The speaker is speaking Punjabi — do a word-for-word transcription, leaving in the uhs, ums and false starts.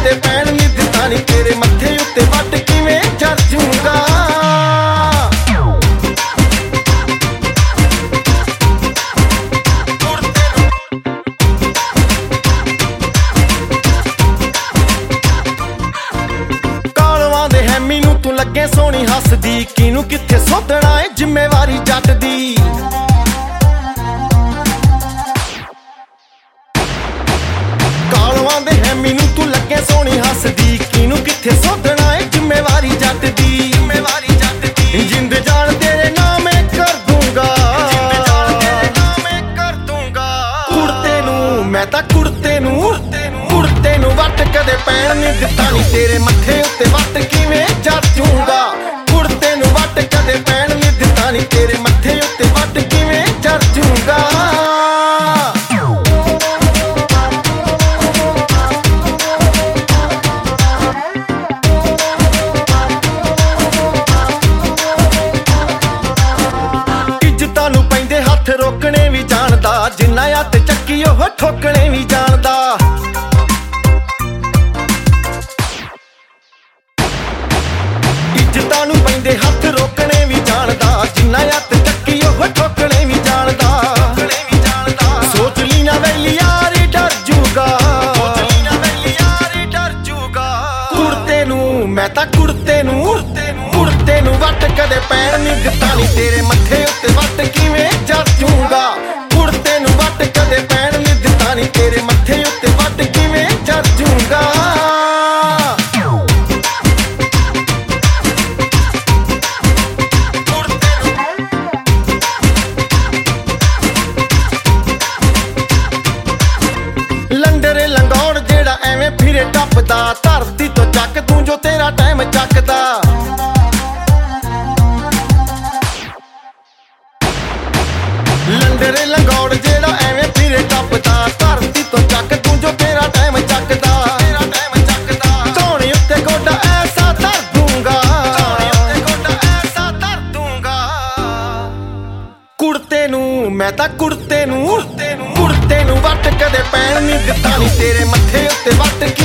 ਕਦੇ ਪੈਣ ਨੀ ਦਿੱਤਾ ਨੀ ਤੇਰੇ ਮੱਥੇ ਉੱਤੇ ਵੱਟ ਕਿਵੇਂ ਚੜ ਜੂੰਗਾ। ਕਾਲਵਾਂ ਦੇ ਹੈਮੀ ਨੂੰ ਤੂੰ ਲੱਗੇ ਸੋਹਣੀ ਹੱਸਦੀ, ਕਿਨੂੰ ਕਿੱਥੇ ਸੋਧਣਾ ਏ ਜ਼ਿੰਮੇਵਾਰੀ ਜੱਟ ਦੀ। ਕਾਲਵਾਂ ਦੇ ਹੈਮੀ ਨੂੰ ਤੂੰ ਲੱਗੇ ਸੋਹਣੀ ਹੱਸਦੀ, ਕਿਨੂੰ ਕਿੱਥੇ ਸੋਧਣਾ ਏ ਜ਼ਿੰਮੇਵਾਰੀ ਜੱਟ ਦੀ। ਜ਼ਿੰਮੇਵਾਰੀ ਜੱਟ ਦੀ ਜਿੰਦ ਜਾਨ ਤੇਰੇ ਨਾਮੇ ਕਰ ਦੂੰਗਾ, ਜਿੰਦ ਜਾਨ ਤੇਰੇ ਨਾਮੇ ਕਰ ਦੂੰਗਾ। ਕੁੜਤੇ ਨੂੰ ਮੈਂ ਤਾਂ ਕੁੜਤੇ ਨੂੰ ਕੁੜਤੇ ਨੂੰ ਵੱਟ ਕਦੇ ਪੈਣ ਨੀ ਦਿੱਤਾ ਨੀ ਤੇਰੇ ਮੱਥੇ ਉੱਤੇ ਵੱਟ ਕਿਵੇਂ ਚੜ ਜੂੰਗਾ। ਕੁੜਤੇ ਨੂੰ ਵੱਟ ਕਦੇ ਪੈਣ ਨੀ ਦਿੱਤਾ ਨੀ ਤੇਰੇ ਮੱਥੇ ਉੱਤੇ ਵੱਟ ਕਿਵੇਂ ਚੜ ਜੂੰਗਾ। ਇੱਜ਼ਤਾਂ ਨੂੰ ਪੈਂਦੇ ਹੱਥ ਰੋਕਣੇ ਵੀ ਜਾਣਦਾ, ਜਿੰਨਾ ਹੱਥ ਚੱਕੀ ਉਹ ਠੋਕਣੇ ਵੀ ਜਾਣਦਾ। ਇੱਜ਼ਤਾਂ ਨੂੰ ਪੈਂਦੇ ਹੱਥ ਰੋਕਣੇ ਵੀ ਜਾਣਦਾ, ਜਿੰਨਾ ਹੱਥ ਚੱਕੀ ਉਹ ਠੋਕਣੇ ਵੀ ਜਾਣਦਾ। ਸੋਚ ਲਈ ਨਾ ਵੈਲੀ ਯਾਰੀ ਡਰ ਜੂਗਾ, ਸੋਚ ਲਈ ਨਾ ਵੈਲੀ ਯਾਰੀ ਡਰ ਜੂਗਾ। ਕੁੜਤੇ ਨੂੰ ਮੈਂ ਤਾਂ ਕੁੜਤੇ ਨੂੰ ਕੁੜਤੇ ਨੂੰ ਵੱਟ ਕਦੇ ਪੈਣ ਨੀ ਦਿੱਤਾ ਨੀ ਤੇਰੇ ਮੱਥੇ ਉੱਤੇ ਵੱਟ ਕਿਵੇਂ ਚੜ ਜੂੰਗਾ। ਕੁੜਤੇ ਨੂੰ ਵੱਟ ਕਦੇ ਪੈਣ ਨੀ ਦਿੱਤਾ ਨੀ ਤੇਰੇ ਮੱਥੇ ਉੱਤੇ ਵੱਟ ਕਿਵੇਂ ਚੜ ਜੂੰਗਾ। ਲੰਡਰੇ ਲੰਗੌੜ ਜਿਹੜਾ ਐਵੇਂ ਫਿਰੇ ਟੱਪਦਾ, ਧਰਤੀ ਤੋਂ ਚੱਕ ਤੂੰ ਜੋ ਤੇਰਾ ਟਾਈਮ ਚੱਕਦਾ। ਲੰਡਰੇ ਲੰਗੌੜ ਜਿਹੜਾ ਐਵੇਂ ਫਿਰੇ ਟੱਪਦਾ, ਧਰਤੀ ਤੋਂ ਚੱਕ ਤੂੰ ਜੋ ਤੇਰਾ ਟਾਈਮ ਚੱਕਦਾ। ਤੇਰਾ ਟਾਈਮ ਚੱਕਦਾ ਧੌਣੇ ਉੱਤੇ ਗੋਡਾ ਐਸਾ ਧਰ ਦੂੰਗਾ, ਧੌਣੇ ਉੱਤੇ ਗੋਡਾ ਐਸਾ ਧਰ ਦੂੰਗਾ। ਕੁੜਤੇ ਨੂੰ ਮੈਂ ਤਾਂ ਕੁੜਤੇ ਨੂੰ ਕੁੜਤੇ ਨੂੰ ਵੱਟ ਕਦੇ ਪੈਣ ਨੀ ਦਿੱਤਾ ਨੀ ਤੇਰੇ ਮੱਥੇ ਉੱਤੇ ਵੱਟ